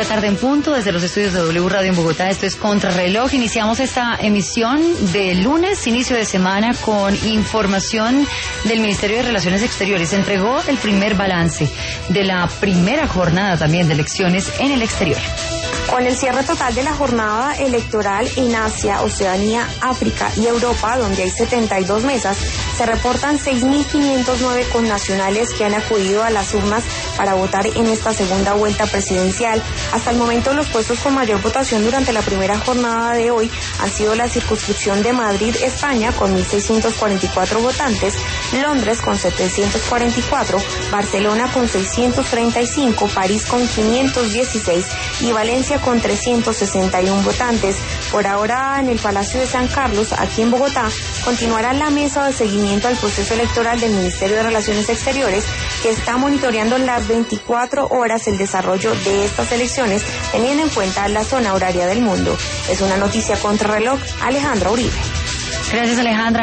la tarde en punto, desde los estudios de W Radio en Bogotá. Esto es Contrarreloj. Iniciamos esta emisión de lunes, inicio de semana, con información del Ministerio de Relaciones Exteriores. Se entregó el primer balance de la primera jornada también de elecciones en el exterior. Con el cierre total de la jornada electoral en Asia, Oceanía, África y Europa, donde hay 72 mesas, se reportan 6.509 connacionales que han acudido a las urnas para votar en esta segunda vuelta presidencial. Hasta el momento, los puestos con mayor votación durante la primera jornada de hoy han sido la circunscripción de Madrid, España, con 1.644 votantes, Londres con 744, Barcelona con 635, París con 516 y Valencia con 361 votantes. Por ahora, en el Palacio de San Carlos, aquí en Bogotá, continuará la mesa de seguimiento al proceso electoral del Ministerio de Relaciones Exteriores, que está monitoreando las 24 horas el desarrollo de estas elecciones, teniendo en cuenta la zona horaria del mundo. Es una noticia Contrarreloj, Alejandra Uribe. Gracias, Alejandra.